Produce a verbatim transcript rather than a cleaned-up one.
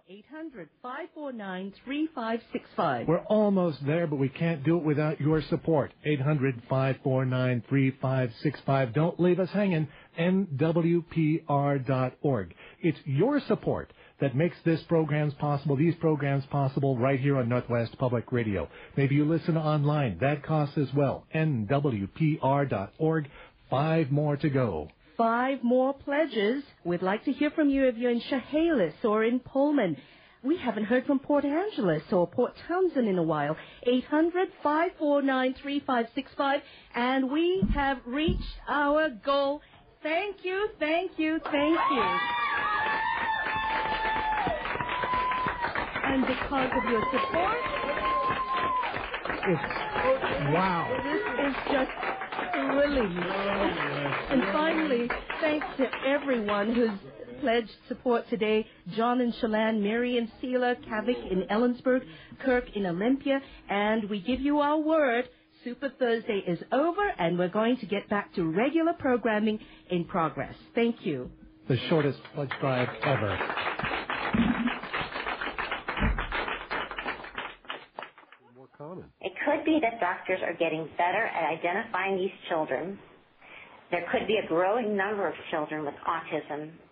eight hundred, five four nine, three five six five. We're almost there, but we can't do it without your support. eight hundred, five four nine, three five six five. Don't leave us hanging. N W P R dot org. It's your support that makes this programs possible, these programs possible right here on Northwest Public Radio. Maybe you listen online. That costs as well. N W P R dot org. Five more to go. Five more pledges. We'd like to hear from you if you're in Chehalis or in Pullman. We haven't heard from Port Angeles or Port Townsend in a while. eight hundred, five four nine, three five six five. And we have reached our goal. Thank you, thank you, thank you. And because of your support, it's, wow. This is just thrilling. And finally, thanks to everyone who's pledged support today. John and Chelan, Mary and Seela, Kavik in Ellensburg, Kirk in Olympia, and we give you our word. Super Thursday is over, and we're going to get back to regular programming in progress. Thank you. The shortest pledge drive ever. More common. It could be that doctors are getting better at identifying these children. There could be a growing number of children with autism